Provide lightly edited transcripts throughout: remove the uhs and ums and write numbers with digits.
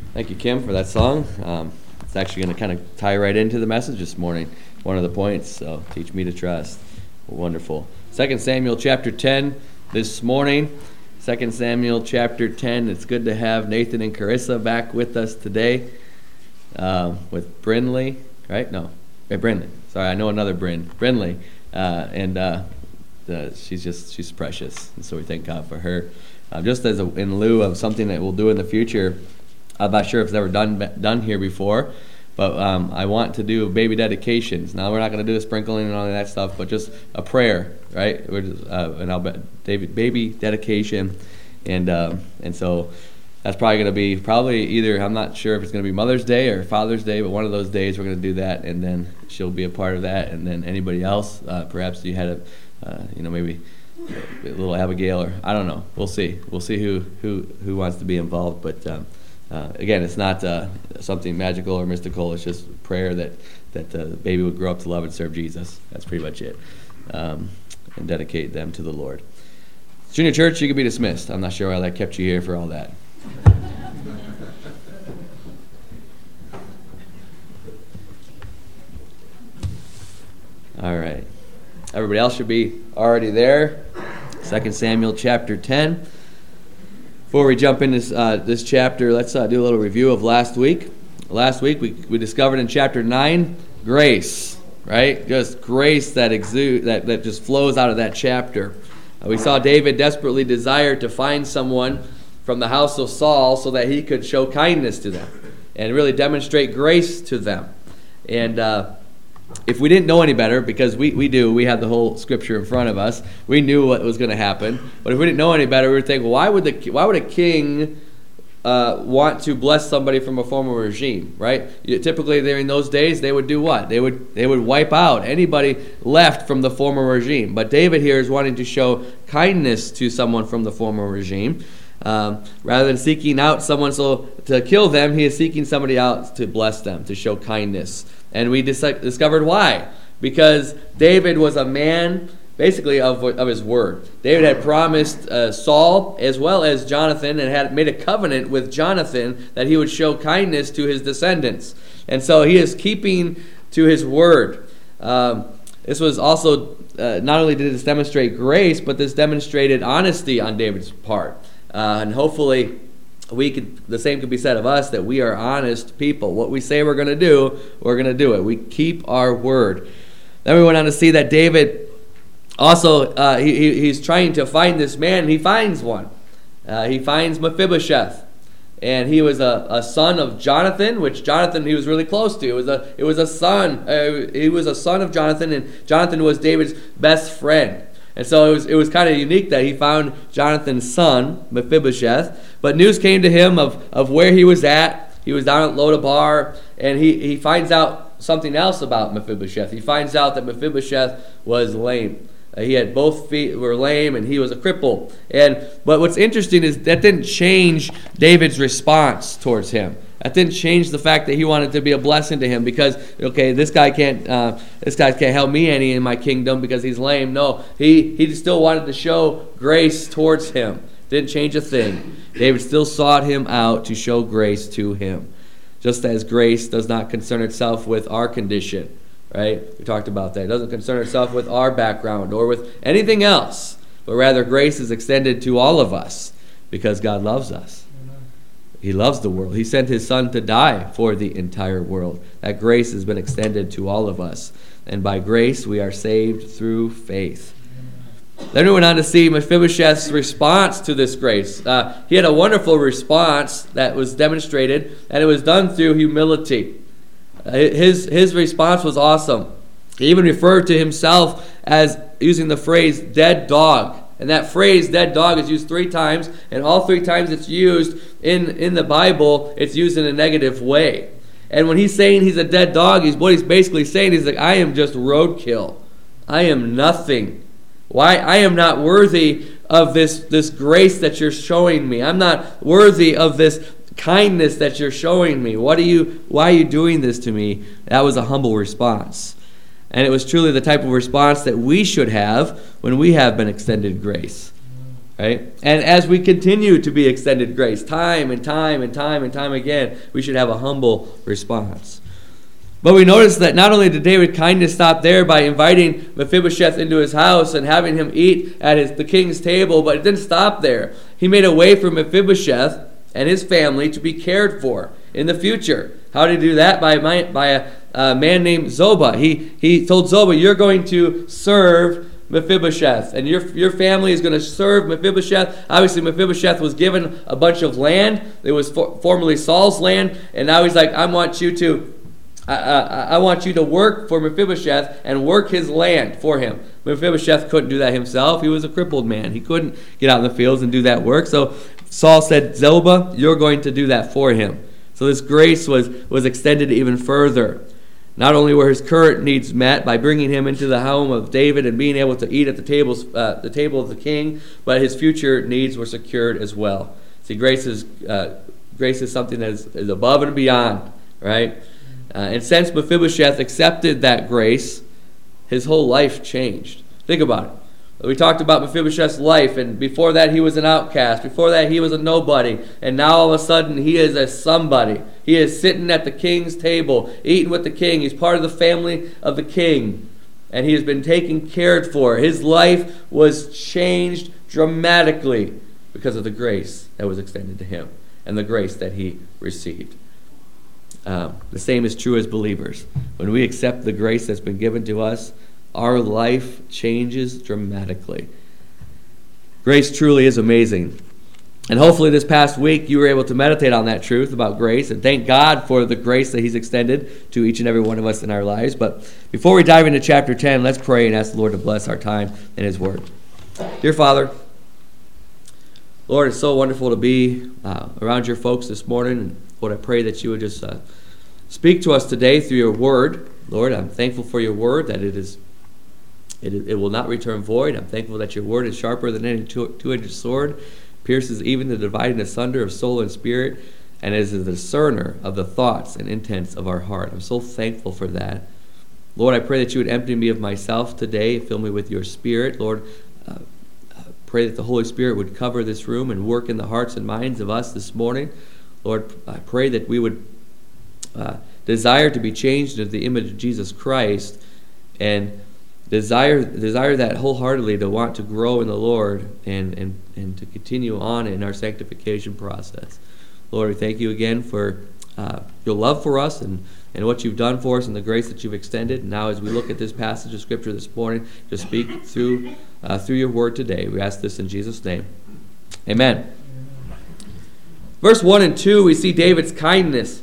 Thank you, Kim, for that song. It's actually going to kind of tie right into the message this morning. One of the points, so teach me to trust. Wonderful. 2 Samuel chapter 10 this morning. 2 Samuel chapter 10. It's good to have Nathan and Carissa back with us today. With Brinley, right? No, Brinley. Sorry, I know another Brinley. She's precious, and so we thank God for her. Just as in lieu of something that we'll do in the future, I'm not sure if it's ever done here before, but I want to do baby dedications. Now we're not going to do the sprinkling and all of that stuff, but just a prayer, right? We're just, and I'll baby dedication, and so that's probably going to be either, I'm not sure if it's going to be Mother's Day or Father's Day, but one of those days we're going to do that, and then she'll be a part of that, and then anybody else, perhaps you had maybe a little Abigail, or I don't know. We'll see who wants to be involved, but again, it's not something magical or mystical. It's just prayer that the baby would grow up to love and serve Jesus. That's pretty much it, and dedicate them to the Lord. Junior church, you can be dismissed. I'm not sure why that kept you here for all that. All right. Everybody else should be already there. 2 Samuel chapter 10. Before we jump in this chapter, let's do a little review of last week. Last week we discovered in chapter 9 grace, right? Just grace that just flows out of that chapter. We saw David desperately desire to find someone from the house of Saul so that he could show kindness to them and really demonstrate grace to them. And if we didn't know any better, because we had the whole scripture in front of us, we knew what was going to happen. But if we didn't know any better, we would think, well, why would a king want to bless somebody from a former regime, right? Typically, during those days, they would do what? They would wipe out anybody left from the former regime. But David here is wanting to show kindness to someone from the former regime. Rather than seeking out someone to kill them, he is seeking somebody out to bless them, to show kindness. And we discovered why. Because David was a man, basically, of his word. David had promised Saul as well as Jonathan, and had made a covenant with Jonathan that he would show kindness to his descendants. And so he is keeping to his word. This was also, not only did this demonstrate grace, but this demonstrated honesty on David's part. And hopefully the same could be said of us, that we are honest people. What we say we're going to do, we're going to do it. We keep our word. Then we went on to see that David also, he's trying to find this man, and he finds one. He finds Mephibosheth. And he was a son of Jonathan, which Jonathan he was really close to. It was a son. He was a son of Jonathan, and Jonathan was David's best friend. And so it was kind of unique that he found Jonathan's son, Mephibosheth. But news came to him of where he was at. He was down at Lodabar, and he finds out something else about Mephibosheth. He finds out that Mephibosheth was lame. He had both feet were lame, and he was a cripple. But what's interesting is that didn't change David's response towards him. That didn't change the fact that he wanted to be a blessing to him, because this guy can't help me any in my kingdom because he's lame. No, he still wanted to show grace towards him. Didn't change a thing. David still sought him out to show grace to him, just as grace does not concern itself with our condition. Right? We talked about that. It doesn't concern itself with our background or with anything else, but rather grace is extended to all of us because God loves us. He loves the world. He sent his son to die for the entire world. That grace has been extended to all of us. And by grace, we are saved through faith. Then we went on to see Mephibosheth's response to this grace. He had a wonderful response that was demonstrated, and it was done through humility. His response was awesome. He even referred to himself as using the phrase dead dog. And that phrase, dead dog, is used 3 times, and all 3 times it's used in the Bible, it's used in a negative way. And when he's saying he's a dead dog, what he's basically saying is like, I am just roadkill. I am nothing. Why? I am not worthy of this grace that you're showing me. I'm not worthy of this kindness that you're showing me. Why are you doing this to me? That was a humble response. And it was truly the type of response that we should have when we have been extended grace. right? And as we continue to be extended grace, time and time and time and time again, we should have a humble response. But we notice that not only did David kindness stop there by inviting Mephibosheth into his house and having him eat at the king's table, but it didn't stop there. He made a way for Mephibosheth and his family to be cared for in the future. How did he do that? By a man named Zoba. He told Zoba, you're going to serve Mephibosheth, and your family is going to serve Mephibosheth. Obviously, Mephibosheth was given a bunch of land. It was formerly Saul's land, and now he's like, I want you to work for Mephibosheth and work his land for him. Mephibosheth couldn't do that himself. He was a crippled man. He couldn't get out in the fields and do that work. So Saul said, Zoba, you're going to do that for him. So this grace was extended even further. Not only were his current needs met by bringing him into the home of David and being able to eat at the table of the king, but his future needs were secured as well. See, grace is something that is above and beyond, right? And since Mephibosheth accepted that grace, his whole life changed. Think about it. We talked about Mephibosheth's life, and before that he was an outcast. Before that he was a nobody. And now all of a sudden he is a somebody. He is sitting at the king's table, eating with the king. He's part of the family of the king. And he has been taken cared for. His life was changed dramatically because of the grace that was extended to him and the grace that he received. The same is true as believers. When we accept the grace that's been given to us, our life changes dramatically. Grace truly is amazing. And hopefully this past week you were able to meditate on that truth about grace and thank God for the grace that he's extended to each and every one of us in our lives. But before we dive into chapter 10, let's pray and ask the Lord to bless our time in his word. Dear Father, Lord, it's so wonderful to be around your folks this morning. And Lord, I pray that you would just speak to us today through your word. Lord, I'm thankful for your word, that it will not return void. I'm thankful that your word is sharper than any two-edged sword, pierces even the dividing asunder of soul and spirit, and is a discerner of the thoughts and intents of our heart. I'm so thankful for that. Lord, I pray that you would empty me of myself today, fill me with your spirit. Lord, pray that the Holy Spirit would cover this room and work in the hearts and minds of us this morning. Lord, I pray that we would desire to be changed into the image of Jesus Christ, and desire that wholeheartedly, to want to grow in the Lord and to continue on in our sanctification process. Lord, we thank you again for your love for us and what you've done for us and the grace that you've extended. And now as we look at this passage of Scripture this morning, to speak through your word today, we ask this in Jesus' name. Amen. Verse 1 and 2, we see David's kindness.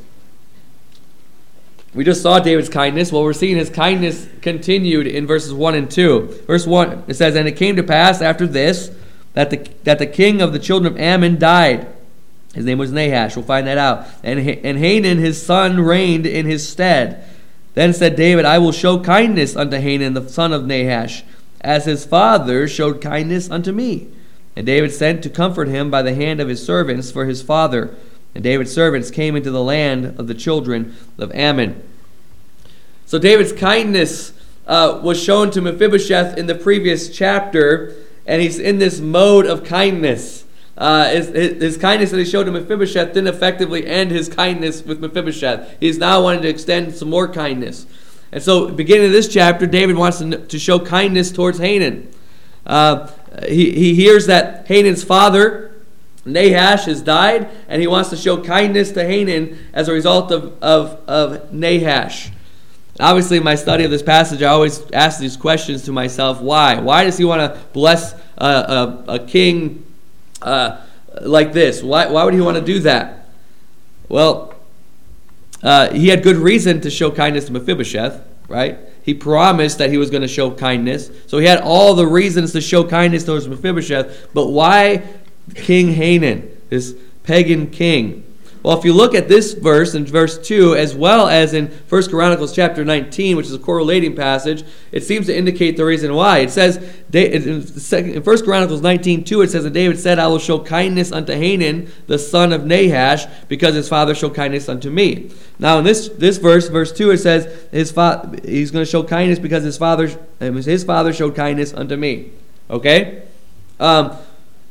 We just saw David's kindness. Well, we're seeing his kindness continued in verses 1 and 2. Verse 1, it says, And it came to pass after this that the king of the children of Ammon died. His name was Nahash. We'll find that out. And Hanun his son reigned in his stead. Then said David, I will show kindness unto Hanun the son of Nahash, as his father showed kindness unto me. And David sent to comfort him by the hand of his servants for his father. And David's servants came into the land of the children of Ammon. So David's kindness was shown to Mephibosheth in the previous chapter, and he's in this mode of kindness. His kindness that he showed to Mephibosheth didn't effectively end his kindness with Mephibosheth. He's now wanting to extend some more kindness. And so, beginning of this chapter, David wants to show kindness towards Hanun. He hears that Hanun's father, Nahash, has died, and he wants to show kindness to Hanun as a result of Nahash. Obviously, in my study of this passage, I always ask these questions to myself. Why? Why does he want to bless a king like this? Why would he want to do that? Well, he had good reason to show kindness to Mephibosheth, right? He promised that he was going to show kindness. So he had all the reasons to show kindness towards Mephibosheth. But why King Hanun, this pagan king? Well, if you look at this verse in verse 2, as well as in 1 Chronicles chapter 19, which is a correlating passage, it seems to indicate the reason why. It says, in 1 Chronicles 19:2, it says, And David said, I will show kindness unto Hanun, the son of Nahash, because his father showed kindness unto me. Now in this verse, verse 2, it says, he's going to show kindness because his father showed kindness unto me. Okay? So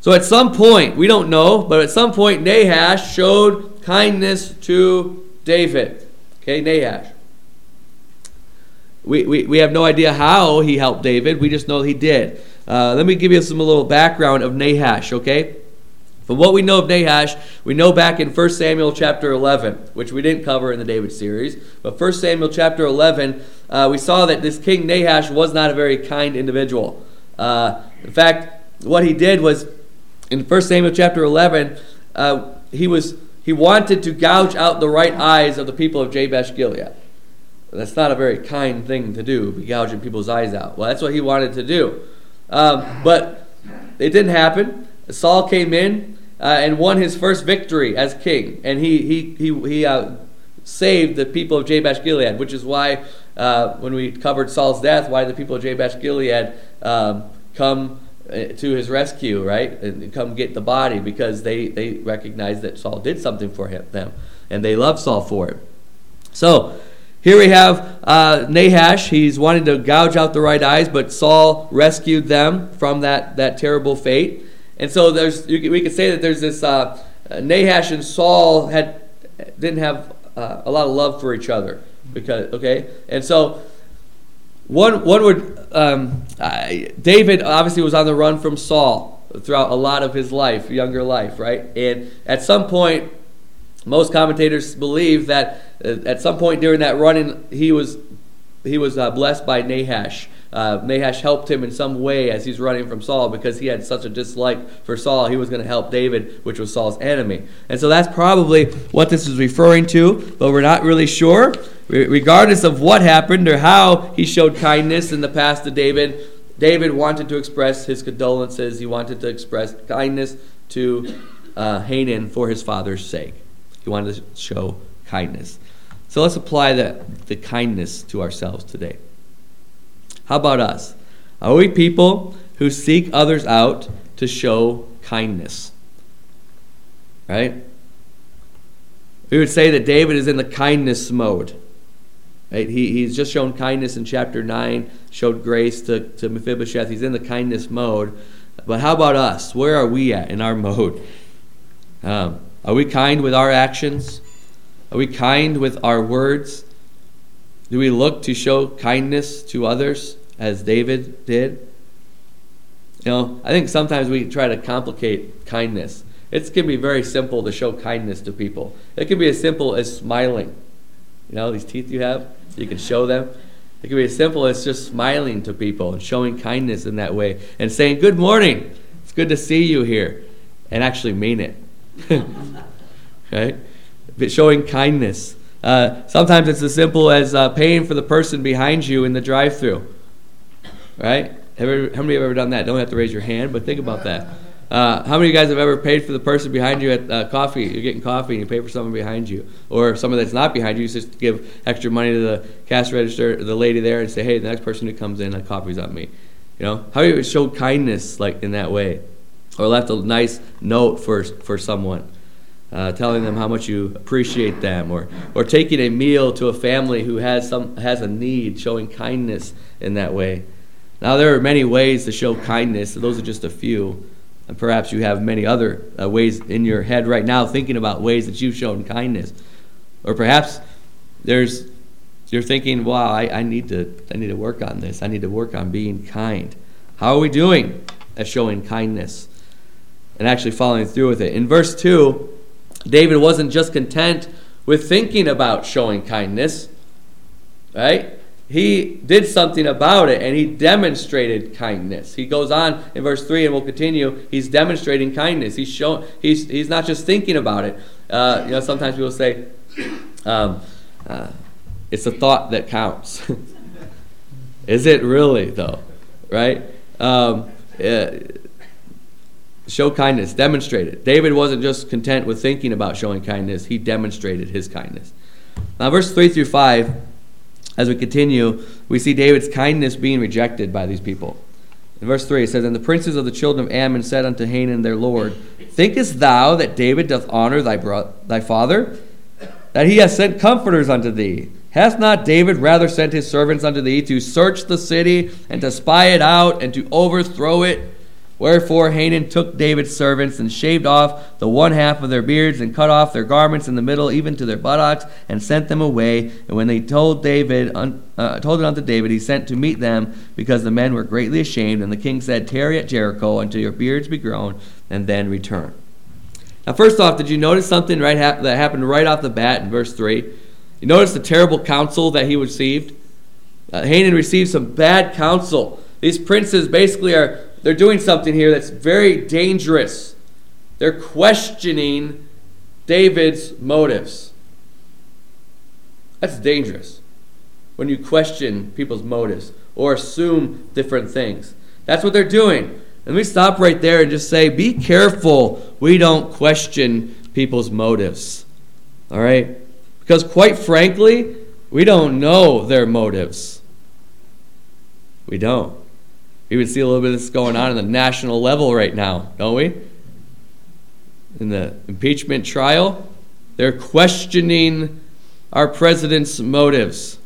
So at some point, we don't know, but at some point Nahash showed kindness to David. Okay, Nahash. We have no idea how he helped David. We just know he did. Let me give you a little background of Nahash, okay? From what we know of Nahash, we know back in 1 Samuel chapter 11, which we didn't cover in the David series, but 1 Samuel chapter 11, we saw that this king Nahash was not a very kind individual. In fact, what he did was, in 1 Samuel chapter 11, he wanted to gouge out the right eyes of the people of Jabesh Gilead. That's not a very kind thing to do, be gouging people's eyes out. Well, that's what he wanted to do. But it didn't happen. Saul came in and won his first victory as king. And he saved the people of Jabesh Gilead, which is why when we covered Saul's death, why the people of Jabesh Gilead come to his rescue, right? And come get the body, because they recognized that Saul did something for them. And they loved Saul for it. So here we have Nahash. He's wanting to gouge out the right eyes, but Saul rescued them from that terrible fate. And so we could say that there's this Nahash and Saul didn't have a lot of love for each other, and so one would David obviously was on the run from Saul throughout a lot of his life, younger life, right? And at some point, most commentators believe that at some point during that running, he was blessed by Nahash. Nahash helped him in some way as he's running from Saul, because he had such a dislike for Saul. He was going to help David, which was Saul's enemy. And so that's probably what this is referring to, but we're not really sure. Regardless of what happened or how he showed kindness in the past to David, David wanted to express his condolences. He wanted to express kindness to Hanan for his father's sake. He wanted to show kindness. So let's apply the kindness to ourselves today. How about us? Are we people who seek others out to show kindness? Right? We would say that David is in the kindness mode. Right? He's just shown kindness in chapter 9, showed grace to Mephibosheth. He's in the kindness mode. But how about us? Where are we at in our mode? Are we kind with our actions? Are we kind with our words? Do we look to show kindness to others as David did? I think sometimes we try to complicate kindness. It can be very simple to show kindness to people. It can be as simple as smiling. These teeth you have, you can show them. It can be as simple as just smiling to people and showing kindness in that way and saying, "Good morning, it's good to see you here," and actually mean it. Right? But showing kindness. Sometimes it's as simple as paying for the person behind you in the drive-thru. Right? How many have ever done that? Don't have to raise your hand, but think about that. How many of you guys have ever paid for the person behind you at coffee? You're getting coffee and you pay for someone behind you. Or someone that's not behind you, you just give extra money to the cash register, the lady there, and say, "Hey, the next person who comes in, that coffee's on me." How do you show kindness like in that way? Or left a nice note for someone, telling them how much you appreciate them, or taking a meal to a family who has a need, showing kindness in that way. Now, there are many ways to show kindness. Those are just a few. And perhaps you have many other ways in your head right now, thinking about ways that you've shown kindness. Or perhaps you're thinking, "Wow, I need to work on this. I need to work on being kind." How are we doing at showing kindness and actually following through with it? In verse 2, David wasn't just content with thinking about showing kindness, right? He did something about it, and he demonstrated kindness. He goes on in verse 3, and we'll continue. He's demonstrating kindness. He's not just thinking about it. Sometimes people say, it's a thought that counts. Is it really, though? Right? Show kindness. Demonstrate it. David wasn't just content with thinking about showing kindness. He demonstrated his kindness. Now, verse 3 through 5, as we continue, we see David's kindness being rejected by these people. In verse 3 it says, "And the princes of the children of Ammon said unto Hanan their lord, Thinkest thou that David doth honor thy father? That he hath sent comforters unto thee? Hath not David rather sent his servants unto thee to search the city, and to spy it out, and to overthrow it?" Wherefore Hanan took David's servants and shaved off the one half of their beards and cut off their garments in the middle, even to their buttocks, and sent them away. And when they told it unto David, he sent to meet them, because the men were greatly ashamed. And the king said, Tarry at Jericho until your beards be grown, and then return. Now, first off, did you notice something that happened right off the bat in verse 3? You notice the terrible counsel that he received? Hanan received some bad counsel. These princes basically they're doing something here that's very dangerous. They're questioning David's motives. That's dangerous, when you question people's motives or assume different things. That's what they're doing. Let me stop right there and just say, be careful we don't question people's motives. All right? Because quite frankly, we don't know their motives. We don't. We would see a little bit of this going on the national level right now, don't we? In the impeachment trial, they're questioning our president's motives.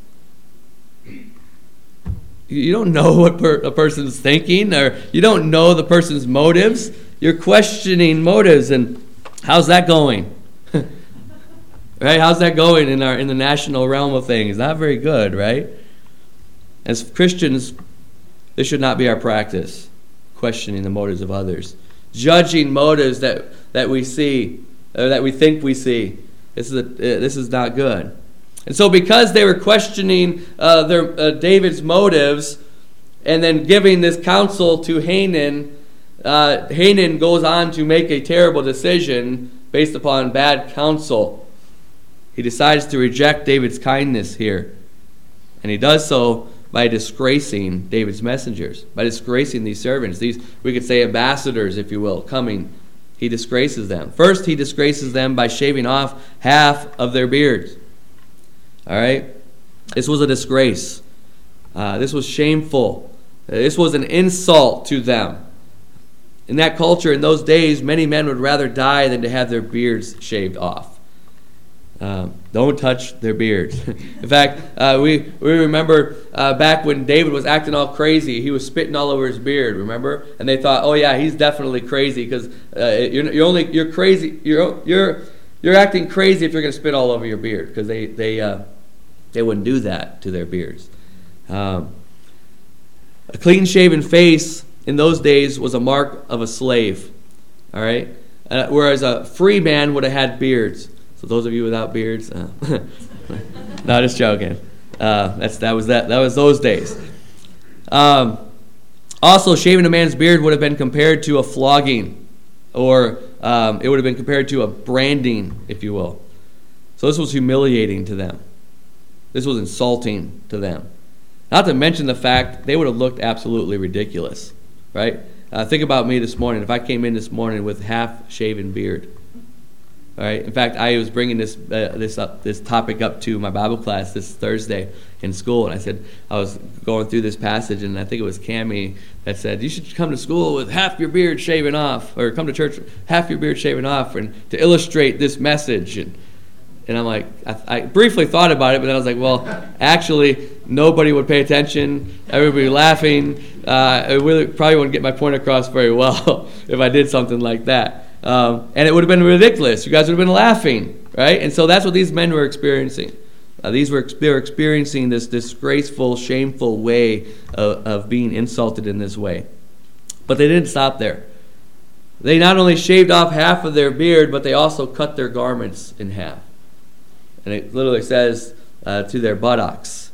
You don't know what a person's thinking, or you don't know the person's motives. You're questioning motives, and how's that going? Right? How's that going in the national realm of things? Not very good, right? As Christians, this should not be our practice, questioning the motives of others, judging motives that we see, or that we think we see. This is not good. And so, because they were questioning David's motives, and then giving this counsel to Hanan, Hanan goes on to make a terrible decision based upon bad counsel. He decides to reject David's kindness here, and he does so by disgracing David's messengers, by disgracing these servants, these, we could say, ambassadors, if you will, coming. He disgraces them. First, he disgraces them by shaving off half of their beards. All right? This was a disgrace. This was shameful. This was an insult to them. In that culture, in those days, many men would rather die than to have their beards shaved off. Don't touch their beards. In fact, we remember back when David was acting all crazy, he was spitting all over his beard. Remember? And they thought, oh yeah, he's definitely crazy because you're crazy. You're acting crazy if you're going to spit all over your beard, because they wouldn't do that to their beards. A clean-shaven face in those days was a mark of a slave. All right, whereas a free man would have had beards. So those of you without beards, no, just joking. That was those days. Also, shaving a man's beard would have been compared to a flogging, or it would have been compared to a branding, if you will. So this was humiliating to them. This was insulting to them. Not to mention the fact they would have looked absolutely ridiculous, right? Think about me this morning. If I came in this morning with half-shaven beard. All right. In fact, I was bringing this topic up to my Bible class this Thursday in school, and I was going through this passage, and I think it was Cammie that said, you should come to school with half your beard shaven off, or come to church with half your beard shaven off, and to illustrate this message. And I'm like, I briefly thought about it, but then I was like, well, actually, nobody would pay attention. Everybody would be laughing. I really probably wouldn't get my point across very well if I did something like that. And it would have been ridiculous. You guys would have been laughing, right? And so that's what these men were experiencing. They were experiencing this disgraceful, shameful way of being insulted in this way. But they didn't stop there. They not only shaved off half of their beard, but they also cut their garments in half. And it literally says to their buttocks.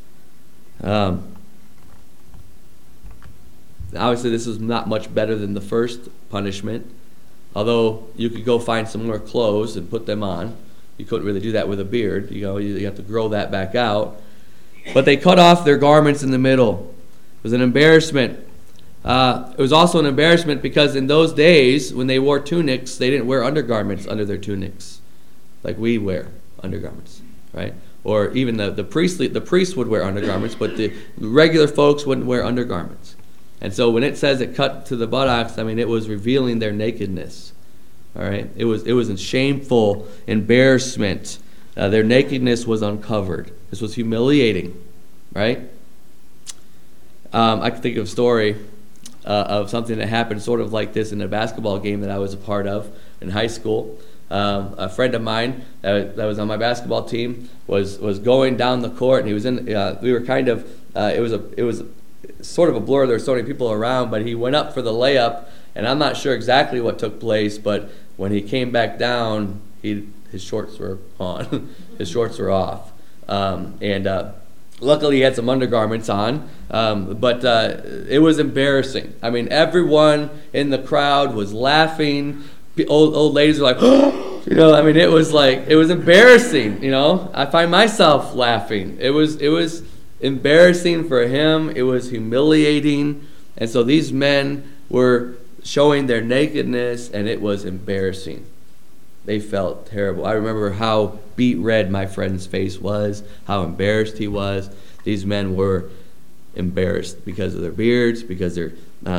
Obviously, this is not much better than the first punishment. Although you could go find some more clothes and put them on. You couldn't really do that with a beard. You have to grow that back out. But they cut off their garments in the middle. It was an embarrassment. It was also an embarrassment because in those days, when they wore tunics, they didn't wear undergarments under their tunics, like we wear undergarments, right? Or even the priests would wear undergarments, but the regular folks wouldn't wear undergarments. And so when it says it cut to the buttocks, I mean, it was revealing their nakedness. All right? It was a shameful embarrassment. Their nakedness was uncovered. This was humiliating, right? I can think of a story of something that happened sort of like this in a basketball game that I was a part of in high school. A friend of mine that was on my basketball team was going down the court, and he was in. We were kind of. It was sort of a blur. There were so many people around, but he went up for the layup, and I'm not sure exactly what took place. But when he came back down, his shorts were on. His shorts were off, and luckily he had some undergarments on. But it was embarrassing. I mean, everyone in the crowd was laughing. Old ladies were like, I mean, it was embarrassing. I find myself laughing. It was embarrassing for him. It was humiliating, and so these men were showing their nakedness, and it was embarrassing. They felt terrible. I remember how beet red my friend's face was, how embarrassed he was. These men were embarrassed because of their beards, because they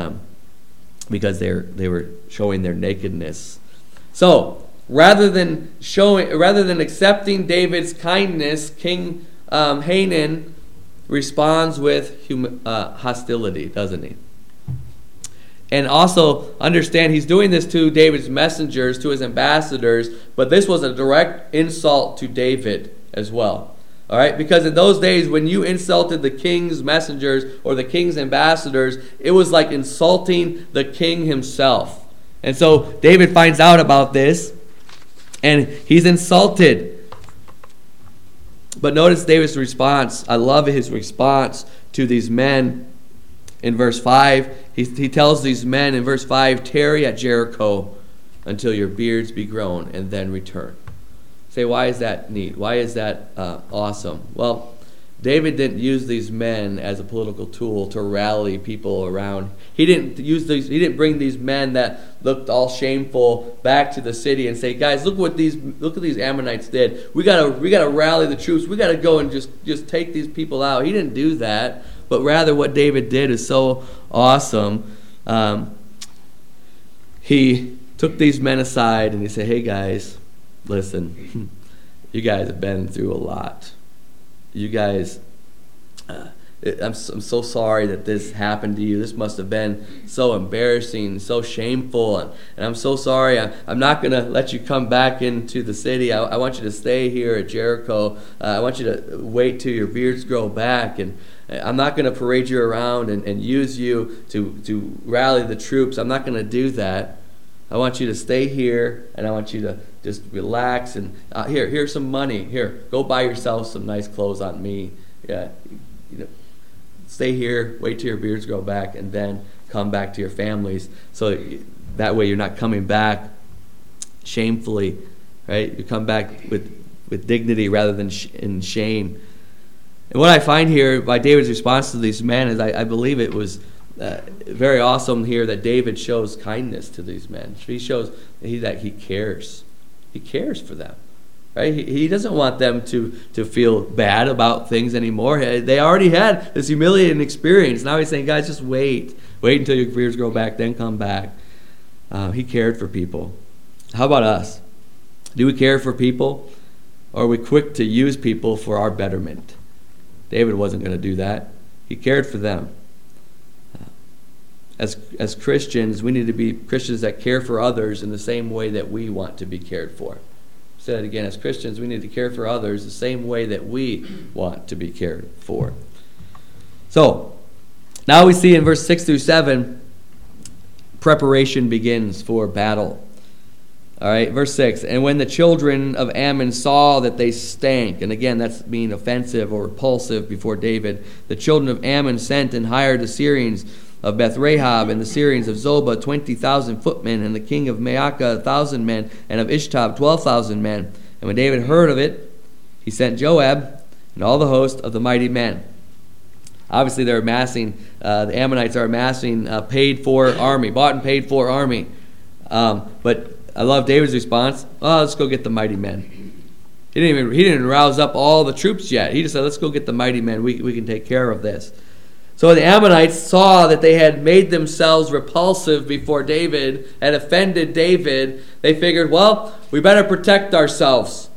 were showing their nakedness. So rather than accepting David's kindness, King Hanan responds with hostility, doesn't he? And also understand he's doing this to David's messengers, to his ambassadors, but this was a direct insult to David as well. All right, because in those days when you insulted the king's messengers or the king's ambassadors, it was like insulting the king himself. And so David finds out about this, and he's insulted. But notice David's response. I love his response to these men. In verse 5, he tells these men in verse 5, tarry at Jericho until your beards be grown, and then return. Say, why is that neat? Why is that awesome? Well, David didn't use these men as a political tool to rally people around. He didn't bring these men that looked all shameful back to the city and say, guys, look what these Ammonites did. We gotta rally the troops. We gotta go and just take these people out. He didn't do that. But rather what David did is so awesome. He took these men aside and he said, hey guys, listen, you guys have been through a lot. You guys, I'm so sorry that this happened to you. This must have been so embarrassing, so shameful, and I'm so sorry. I'm not going to let you come back into the city. I want you to stay here at Jericho. I want you to wait till your beards grow back, and I'm not going to parade you around and use you to rally the troops. I'm not going to do that. I want you to stay here, and I want you to just relax. And here's some money. Here, go buy yourself some nice clothes on me. Yeah, stay here, wait till your beards grow back, and then come back to your families. So that way you're not coming back shamefully, right? You come back with dignity rather than in shame. And what I find here by David's response to these men is I believe it was very awesome here that David shows kindness to these men. He shows that he cares. He cares for them. Right? He doesn't want them to feel bad about things anymore. They already had this humiliating experience. Now he's saying, guys, just wait until your beards grow back, then come back. He cared for people. How about us? Do we care for people? Or are we quick to use people for our betterment? David wasn't going to do that. He cared for them. As Christians, we need to be Christians that care for others in the same way that we want to be cared for. Say that again. As Christians, we need to care for others the same way that we want to be cared for. So, now we see in verse 6 through 7, preparation begins for battle. All right, verse 6, and when the children of Ammon saw that they stank, and again, that's being offensive or repulsive before David, the children of Ammon sent and hired the Syrians of Beth-Rahab and the Syrians of Zobah 20,000 footmen, and the king of Maacah 1,000 men, and of Ishtab 12,000 men. And when David heard of it, he sent Joab and all the host of the mighty men. Obviously, they're amassing, the Ammonites are amassing paid-for army, bought and paid-for army. But I love David's response. Oh, let's go get the mighty men. He didn't rouse up all the troops yet. He just said, let's go get the mighty men. We can take care of this. So when the Ammonites saw that they had made themselves repulsive before David and offended David, they figured, well, we better protect ourselves.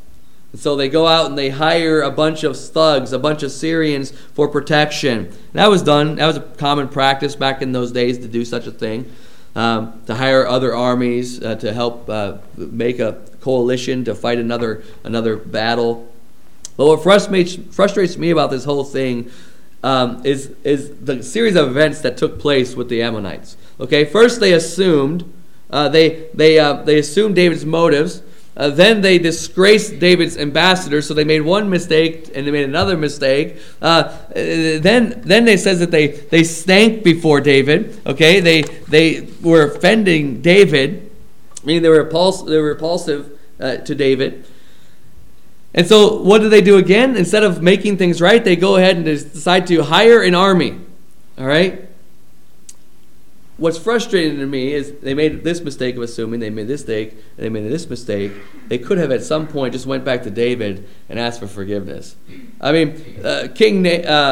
So they go out and they hire a bunch of thugs, a bunch of Syrians for protection. That was done. That was a common practice back in those days to do such a thing, to hire other armies to help make a coalition to fight another battle. But what frustrates me about this whole thing is the series of events that took place with the Ammonites. Okay, first they assumed they assumed David's motives. Then they disgraced David's ambassadors, so they made one mistake and they made another mistake. Then it says that they stank before David. Okay, they were offending David, meaning they were repulsive to David. And so what do they do again? Instead of making things right, they go ahead and decide to hire an army. All right. What's frustrating to me is they made this mistake of assuming they made this mistake, and they made this mistake. They could have at some point just went back to David and asked for forgiveness. I mean, King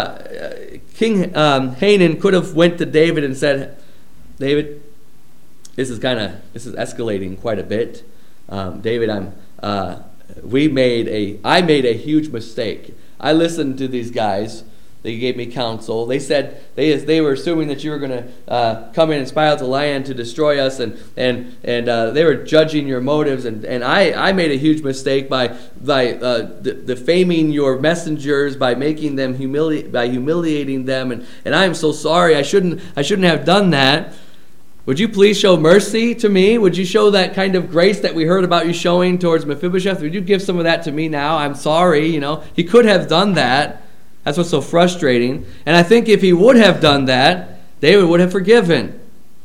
Hanan could have went to David and said, "David, this is escalating quite a bit. David, I made a huge mistake. I listened to these guys. They gave me counsel. They said they were assuming that you were going to come in and spy out the land to destroy us, and they were judging your motives. And I made a huge mistake by defaming your messengers, by making them humiliating them. And I am so sorry. I shouldn't have done that. Would you please show mercy to me? Would you show that kind of grace that we heard about you showing towards Mephibosheth? Would you give some of that to me now? I'm sorry. He could have done that. That's what's so frustrating. And I think if he would have done that, David would have forgiven.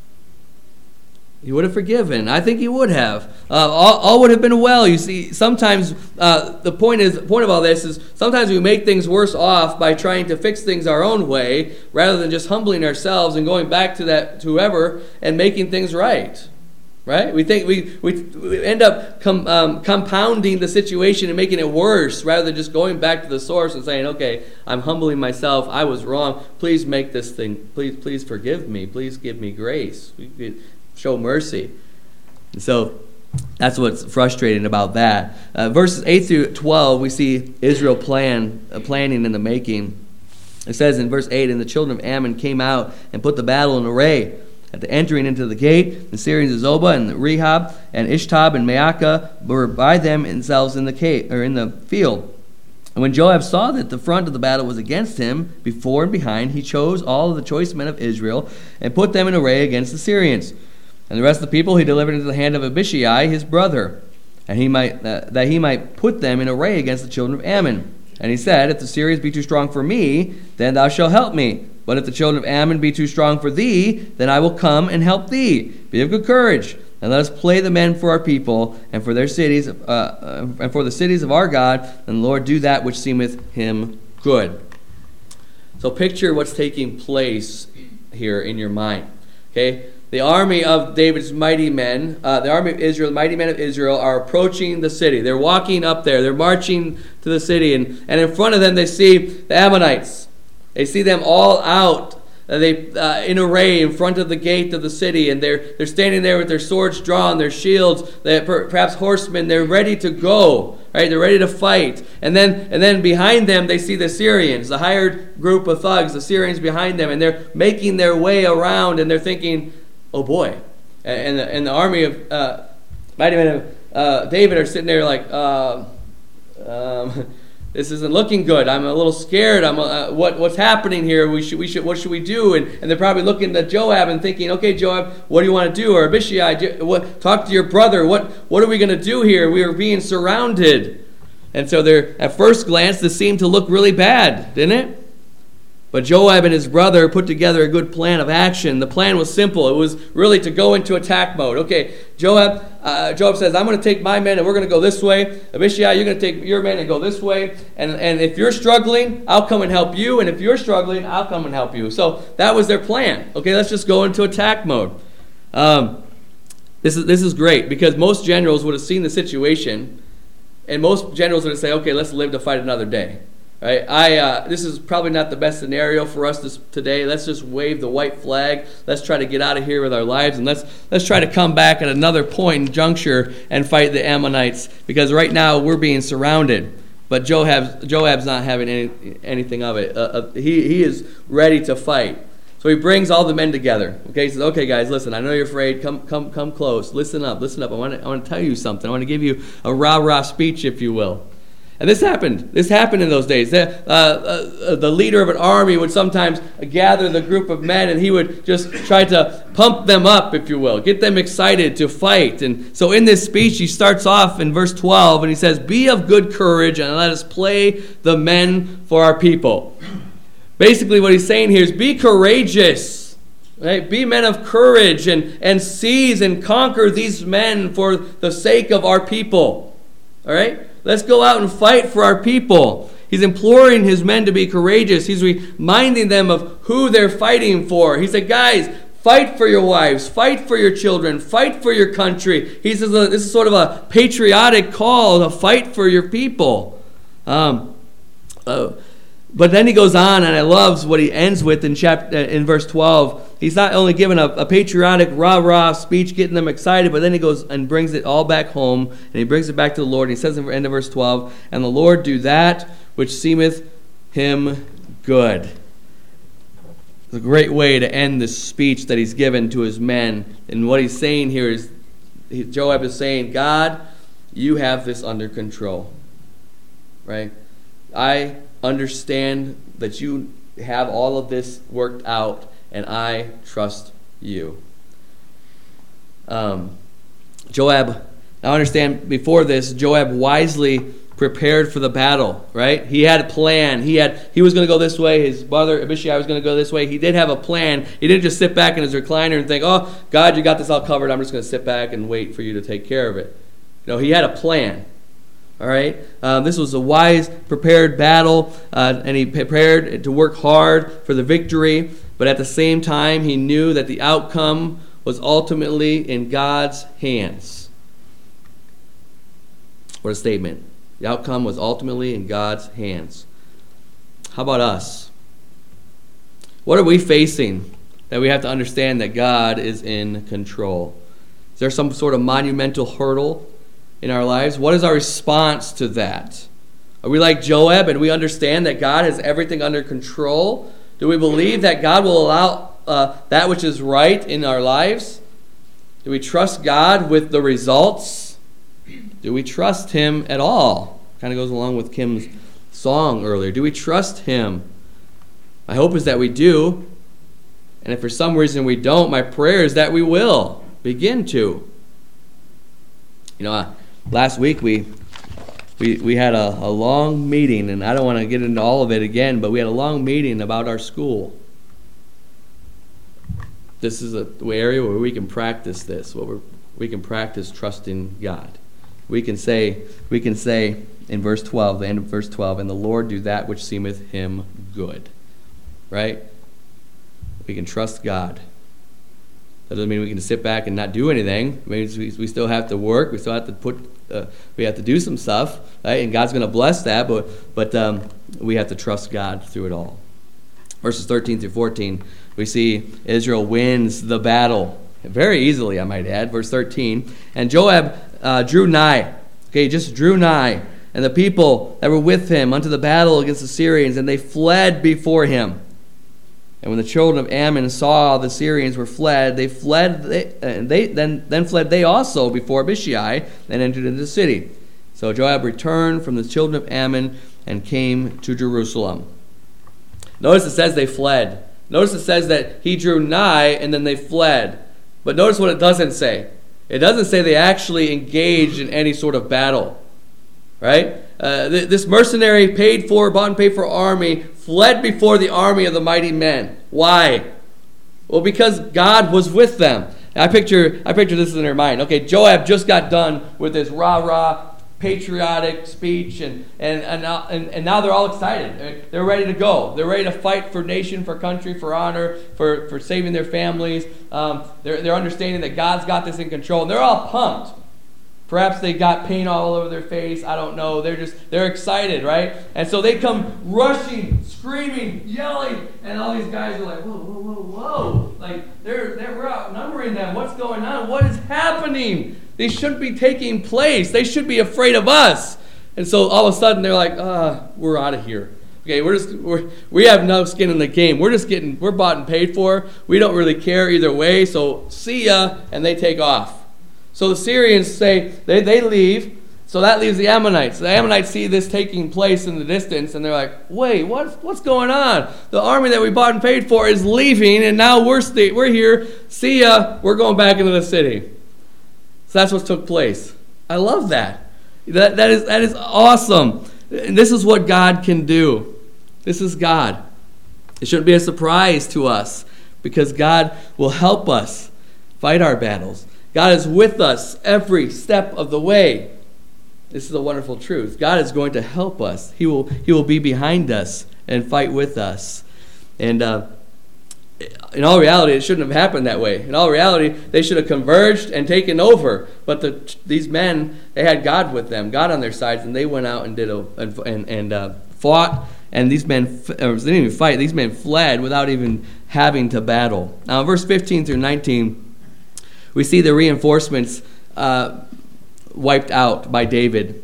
He would have forgiven. I think he would have. All would have been well. You see, sometimes the point of all this is sometimes we make things worse off by trying to fix things our own way rather than just humbling ourselves and going back to whoever and making things right. Right? We think we end up compounding the situation and making it worse rather than just going back to the source and saying, okay, I'm humbling myself. I was wrong. Please make this thing. Please forgive me. Please give me grace. Show mercy. And so that's what's frustrating about that. Verses 8 through 12, we see Israel planning in the making. It says in verse 8, "And the children of Ammon came out and put the battle in array. At the entering into the gate, the Syrians of Zobah and Rehob and Ishtab and Maacah were by themselves in the field. And when Joab saw that the front of the battle was against him, before and behind, he chose all of the choice men of Israel and put them in array against the Syrians. And the rest of the people he delivered into the hand of Abishai his brother, and that he might put them in array against the children of Ammon. And he said, If the Syrians be too strong for me, then thou shalt help me. But if the children of Ammon be too strong for thee, then I will come and help thee. Be of good courage, and let us play the men for our people, and for their cities, and for the cities of our God, and the Lord do that which seemeth him good." So picture what's taking place here in your mind. Okay, the army of David's mighty men, the army of Israel, the mighty men of Israel, are approaching the city. They're walking up there. They're marching to the city, and in front of them they see the Ammonites. They see them all out, in array in front of the gate of the city, and they're standing there with their swords drawn, their shields, perhaps horsemen. They're ready to go, right? They're ready to fight. And then behind them they see the Syrians, the hired group of thugs, the Syrians behind them, and they're making their way around, and they're thinking, "Oh boy!" And the army of mighty men of David are sitting there like, "This isn't looking good. I'm a little scared. What's happening here? What should we do?" And they're probably looking at Joab and thinking, "Okay, Joab, what do you want to do?" Or Abishai, talk to your brother. What are we going to do here? We are being surrounded. And so at first glance, this seemed to look really bad, didn't it? But Joab and his brother put together a good plan of action. The plan was simple. It was really to go into attack mode. Okay, Joab says, "I'm going to take my men and we're going to go this way. Abishai, you're going to take your men and go this way. And if you're struggling, I'll come and help you. And if you're struggling, I'll come and help you." So that was their plan. Okay, let's just go into attack mode. This is great because most generals would have seen the situation, and most generals would have said, "Okay, let's live to fight another day." Right? This is probably not the best scenario for us today. Let's just wave the white flag. Let's try to get out of here with our lives, and let's try to come back at another point in juncture and fight the Ammonites, because right now we're being surrounded. But Joab's not having anything of it. He is ready to fight. So he brings all the men together. Okay, he says, "Okay, guys, listen. I know you're afraid. Come close. Listen up. I want to tell you something. I want to give you a rah-rah speech, if you will." And this happened. This happened in those days. The leader of an army would sometimes gather the group of men, and he would just try to pump them up, if you will, get them excited to fight. And so in this speech, he starts off in verse 12, and he says, "Be of good courage, and let us play the men for our people." Basically, what he's saying here is be courageous. Right? Be men of courage and seize and conquer these men for the sake of our people. All right? Let's go out and fight for our people. He's imploring his men to be courageous. He's reminding them of who they're fighting for. He said, "Guys, fight for your wives. Fight for your children. Fight for your country." He says this is sort of a patriotic call to fight for your people. But then he goes on, and I love what he ends with in verse 12. He's not only giving a patriotic rah-rah speech, getting them excited, but then he goes and brings it all back home, and he brings it back to the Lord. And he says in the end of verse 12, "And the Lord do that which seemeth him good." It's a great way to end this speech that he's given to his men. And what he's saying here is, Joab is saying, "God, you have this under control." Right? I understand that you have all of this worked out, and I trust you. Joab, now understand, before this, Joab wisely prepared for the battle, right? He had a plan. He was going to go this way. His brother Abishai was going to go this way. He did have a plan. He didn't just sit back in his recliner and think, "Oh, God, you got this all covered. I'm just going to sit back and wait for you to take care of it." No, he had a plan. All right, this was a wise, prepared battle, and he prepared to work hard for the victory. But at the same time, he knew that the outcome was ultimately in God's hands. What a statement! The outcome was ultimately in God's hands. How about us? What are we facing that we have to understand that God is in control? Is there some sort of monumental hurdle in our lives? What is our response to that? Are we like Joab and we understand that God has everything under control? Do we believe that God will allow that which is right in our lives? Do we trust God with the results? Do we trust Him at all? Kind of goes along with Kim's song earlier. Do we trust Him? My hope is that we do. And if for some reason we don't, my prayer is that we will begin to. Last week we had a long meeting, and I don't want to get into all of it again, but we had a long meeting about our school. This is an area where we can practice this, where we can practice trusting God. We can say in verse 12, the end of verse 12, "And the Lord do that which seemeth him good." Right? We can trust God. That doesn't mean we can sit back and not do anything. It means we still have to work. We still have to we have to do some stuff, right? And God's going to bless that, but we have to trust God through it all. Verses 13 through 14, we see Israel wins the battle very easily, I might add. Verse 13, "And Joab drew nigh." Okay, just drew nigh. "And the people that were with him unto the battle against the Syrians, and they fled before him. And when the children of Ammon saw the Syrians were fled, then fled they also before Abishai, and entered into the city. So Joab returned from the children of Ammon and came to Jerusalem." Notice it says they fled. Notice it says that he drew nigh and then they fled. But notice what it doesn't say. It doesn't say they actually engaged in any sort of battle. Right? This mercenary bought and paid for army fled before the army of the mighty men. Why? Well, because God was with them. I picture this in their mind. Okay, Joab just got done with his rah-rah patriotic speech, and now they're all excited. They're ready to go. They're ready to fight for nation, for country, for honor, for saving their families. They're understanding that God's got this in control, and they're all pumped. Perhaps they got paint all over their face. I don't know. They're excited, right? And so they come rushing, screaming, yelling, and all these guys are like, whoa, whoa, whoa, whoa. Like, we're outnumbering them. What's going on? What is happening? These shouldn't be taking place. They should be afraid of us. And so all of a sudden they're like, we're out of here. Okay, we have no skin in the game. We're bought and paid for. We don't really care either way. So see ya, and they take off. So the Syrians say they leave. So that leaves the Ammonites. The Ammonites see this taking place in the distance, and they're like, "Wait, what's going on? The army that we bought and paid for is leaving, and now we're here. See ya. We're going back into the city." So that's what took place. I love that. That is awesome. And this is what God can do. This is God. It shouldn't be a surprise to us because God will help us fight our battles. God is with us every step of the way. This is a wonderful truth. God is going to help us. He will be behind us and fight with us. And in all reality, it shouldn't have happened that way. In all reality, they should have converged and taken over. But these men, they had God with them, God on their sides, and they went out and fought. And these men they didn't even fight. These men fled without even having to battle. Now, in verse 15 through 19. We see the reinforcements wiped out by David.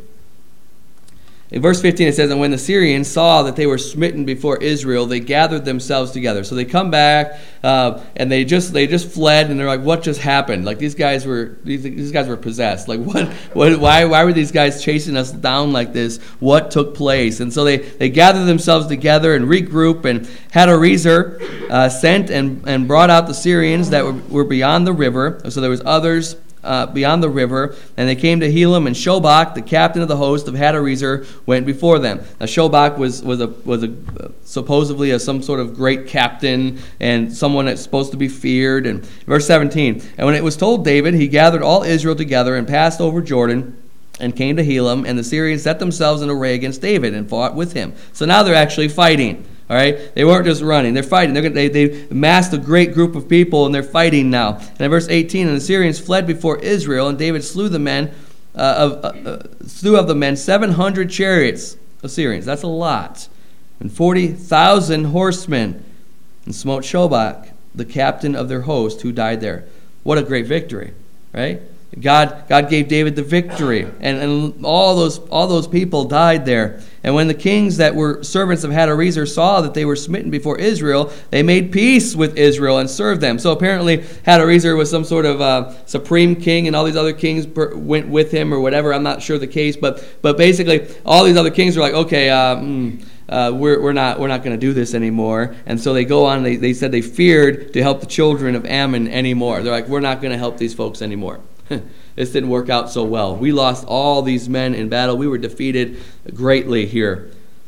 In verse 15 it says, "And when the Syrians saw that they were smitten before Israel, they gathered themselves together." So they come back and they just fled, and they're like, "What just happened? Like these guys were possessed. Like why were these guys chasing us down like this? What took place?" And so they gathered themselves together and regroup. And Hadarezer sent and brought out the Syrians that were beyond the river. So there was others beyond the river, and they came to Helam, and Shobach, the captain of the host of Hadarezer, went before them. Now Shobach was supposedly some sort of great captain and someone that's supposed to be feared. And verse 17, "And when it was told David, he gathered all Israel together and passed over Jordan and came to Helam, and the Syrians set themselves in array against David and fought with him." So now they're actually fighting. All right, they weren't just running; they're fighting. They amassed a great group of people, and they're fighting now. And in verse 18, "And the Syrians fled before Israel, and David slew of the men 700 chariots of Syrians." That's a lot, and 40,000 horsemen, and smote Shobach, the captain of their host, who died there. What a great victory, right? God gave David the victory, and all those people died there. And when the kings that were servants of Hadarezer saw that they were smitten before Israel, they made peace with Israel and served them. So apparently Hadarezer was some sort of supreme king, and all these other kings went with him or whatever. I'm not sure the case, but basically all these other kings were like, okay, we're not going to do this anymore. And so they go on. They said they feared to help the children of Ammon anymore. They're like, we're not going to help these folks anymore. This didn't work out so well. We lost all these men in battle. We were defeated greatly here.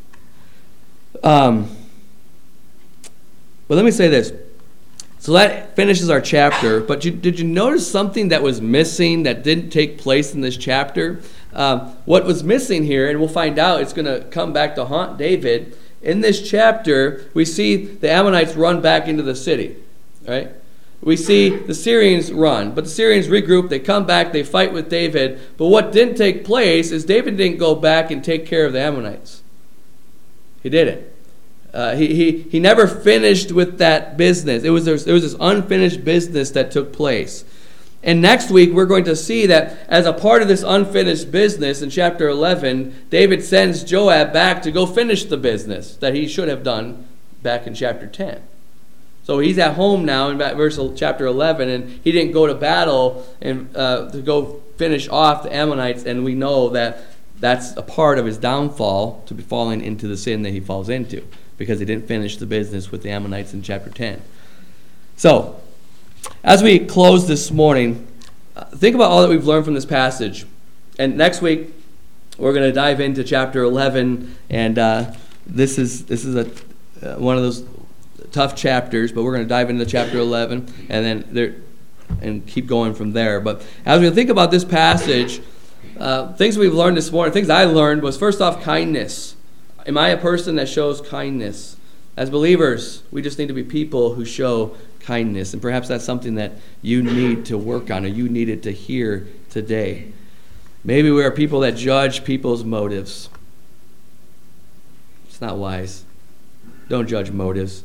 But let me say this. So that finishes our chapter. But did you notice something that was missing that didn't take place in this chapter? What was missing here, and we'll find out, it's going to come back to haunt David. In this chapter, we see the Ammonites run back into the city, right? We see the Syrians run, but the Syrians regroup, they come back, they fight with David. But what didn't take place is David didn't go back and take care of the Ammonites. He didn't. He never finished with that business. There was this unfinished business that took place. And next week we're going to see that as a part of this unfinished business in chapter 11, David sends Joab back to go finish the business that he should have done back in chapter 10. So he's at home now in chapter 11, and he didn't go to battle and to go finish off the Ammonites, and we know that that's a part of his downfall, to be falling into the sin that he falls into, because he didn't finish the business with the Ammonites in chapter 10. So, as we close this morning, think about all that we've learned from this passage. And next week, we're going to dive into chapter 11, and this is one of those tough chapters, but we're going to dive into chapter 11 and keep going from there. But as we think about this passage, things we've learned this morning, things I learned was, first off, kindness. Am I a person that shows kindness? As believers, we just need to be people who show kindness, and perhaps that's something that you need to work on, or you needed to hear today. Maybe we are people that judge people's motives. It's not wise. Don't judge motives.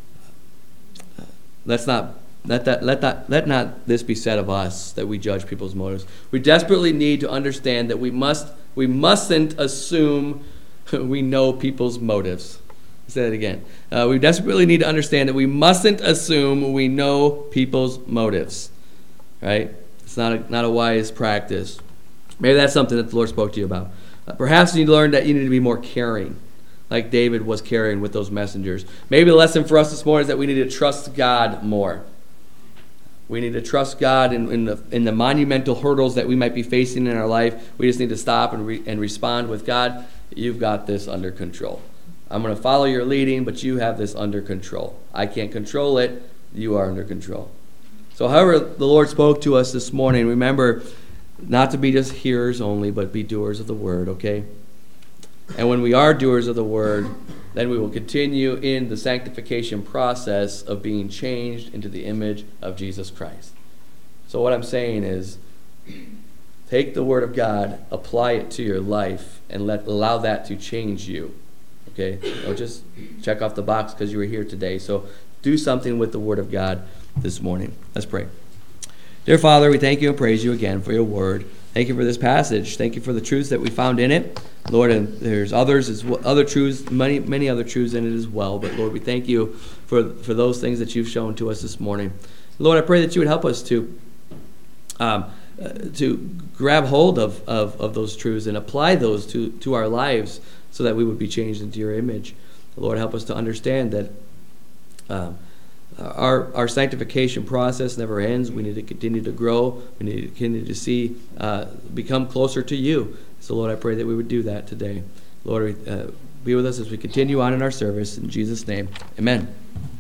Let not this be said of us, that we judge people's motives. We desperately need to understand that we mustn't assume we know people's motives. I'll say that again. We desperately need to understand that we mustn't assume we know people's motives. Right? It's not a wise practice. Maybe that's something that the Lord spoke to you about. Perhaps you need to learn that you need to be more caring, like David was caring with those messengers. Maybe the lesson for us this morning is that we need to trust God more. We need to trust God in the monumental hurdles that we might be facing in our life. We just need to stop and respond with, God, you've got this under control. I'm going to follow your leading, but you have this under control. I can't control it. You are under control. So however the Lord spoke to us this morning, remember not to be just hearers only, but be doers of the word, okay? And when we are doers of the word, then we will continue in the sanctification process of being changed into the image of Jesus Christ. So what I'm saying is, take the word of God, apply it to your life, and allow that to change you. Okay? Don't just check off the box because you were here today. So do something with the word of God this morning. Let's pray. Dear Father, we thank you and praise you again for your word. Thank you for this passage. Thank you for the truths that we found in it. Lord, and there's other truths, many other truths in it as well. But Lord, we thank you for those things that you've shown to us this morning. Lord, I pray that you would help us to grab hold of those truths and apply those to our lives so that we would be changed into your image. Lord, help us to understand that our sanctification process never ends. We need to continue to grow. We need to continue to become closer to you. So, Lord, I pray that we would do that today. Lord, be with us as we continue on in our service. In Jesus' name, amen.